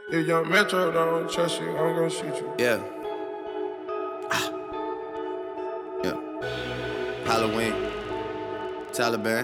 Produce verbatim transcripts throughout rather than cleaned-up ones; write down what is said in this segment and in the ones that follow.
If young Metro don't trust you, I'm gon' shoot you. Yeah. Ah. Yeah. Halloween. Taliban.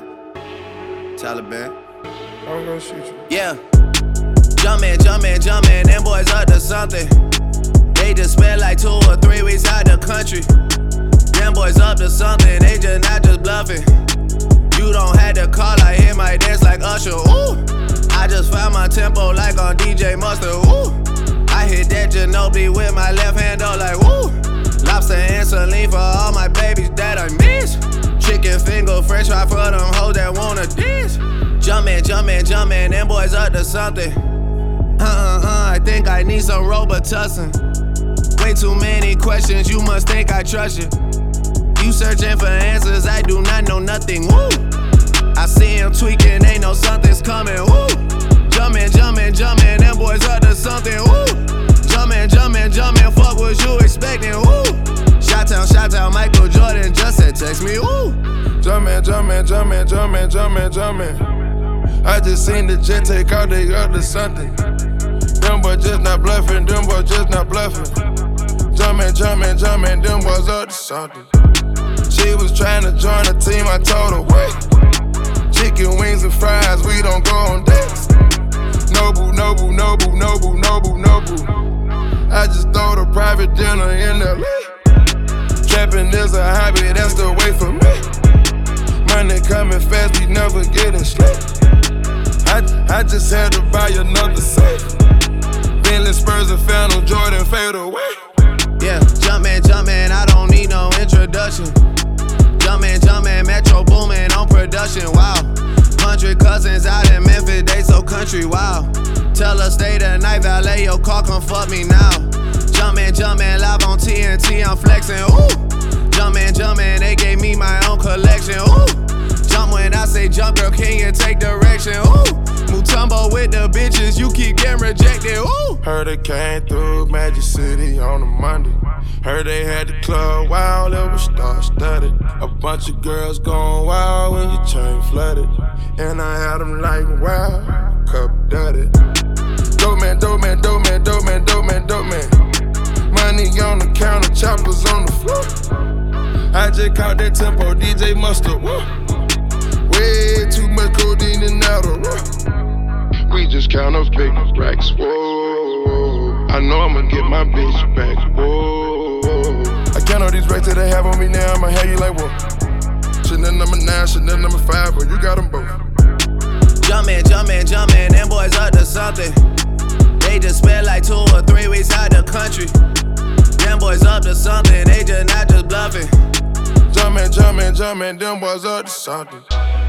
Taliban. I'm gon' shoot you. Yeah. Jumpin', jumpin', jumpin', them boys up to something. They just spent like two or three weeks out the country. Them boys up to something, they just not just bluffing. You don't have to call, I hit my dance like Usher, ooh. I just found my tempo like on D J Mustard, ooh. I hit that Ginobili with my left hand, though, like, woo. Lobster and saline for all my babies that I miss. Chicken finger, french fry for them hoes that wanna diss. Jumpin', jumpin', jumpin', them boys up to something. Uh-uh-uh, I think I need some Robitussin. Way too many questions, you must think I trust you. You searching for answers, I do not know nothing, woo. I see him tweaking, they know something's coming, woo. Jumpin', jumpin', jumpin', them boys up to something, woo. Jumpin', jumpin', jumpin', fuck what you expecting, woo. Shot-town, shot-town, Michael Jordan just said text me, woo. Jumpin', jumpin', jumpin', jumpin', jumpin', jumpin'. I just seen the jet take out, they up to something. Them boys just not bluffing, them boys just not bluffing. Jumpin', jumpin', jumpin', them boys up to something. She was tryna join the team, I told her wait. Chicken wings and fries, we don't go on dates. Noble, noble, noble, noble, noble, noble. I just throw the private dinner in L A. Trapping is a hobby, that's the way for me. Money coming fast, we never getting sleep. I, I just had to buy another safe. Bentley, Spurs, and Phantom, Jordan fade away. Yeah, jumpin', jumpin', I don't need no introduction. Jumpin', jumpin', Metro boomin' on production, wow. Hundred cousins out in Memphis, they so country, wow. Tell her stay the night, valet your car, come fuck me now. Jumpin', jumpin', live on T N T, I'm flexin', ooh. Jumpin', jumpin', they gave me my own collection, ooh. Jump when I say jump, girl, can you take direction, ooh. Mutombo with the bitches, you keep getting rejected, ooh. Heard they came through Magic City on a Monday. Heard they had the club wild, it was star-studded. A bunch of girls going wild when your chain flooded. And I had them like wow, cup dirty. Dope man, dope man, dope man, dope man, dope man, dope man. Money on the counter, choppers on the floor. I just caught that tempo, D J Mustard, whoa. Way too much codeine and Adderall. We just count up big racks, whoa. I know I'ma get my bitch back, whoa. I count all these racks that they have on me now, I'ma have you like, whoa. Chanel number nine, Chanel number five, but you got them both. Jumpin', jumpin', jumpin', them boys up to something. They just spent like two or three weeks out the country. Them boys up to something, they just not just bluffing. Jumpin', jumpin', jumpin', them boys up to something.